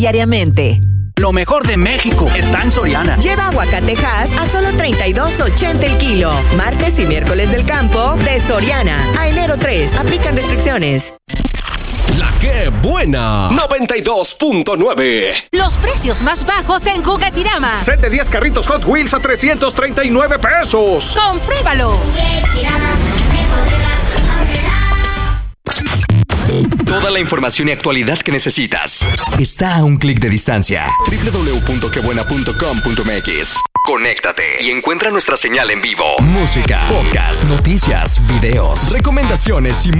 diariamente. Lo mejor de México está en Soriana. Lleva aguacatejas a solo $32.80 el kilo. Martes y miércoles del campo de Soriana. A enero 3. Aplican restricciones. La que buena. 92.9. Los precios más bajos en Juguetirama. Set de 10 carritos Hot Wheels a $339. ¡Compruébalo! Toda la información y actualidad que necesitas está a un clic de distancia. www.quebuena.com.mx. Conéctate y encuentra nuestra señal en vivo. Música, podcast, noticias, videos, recomendaciones y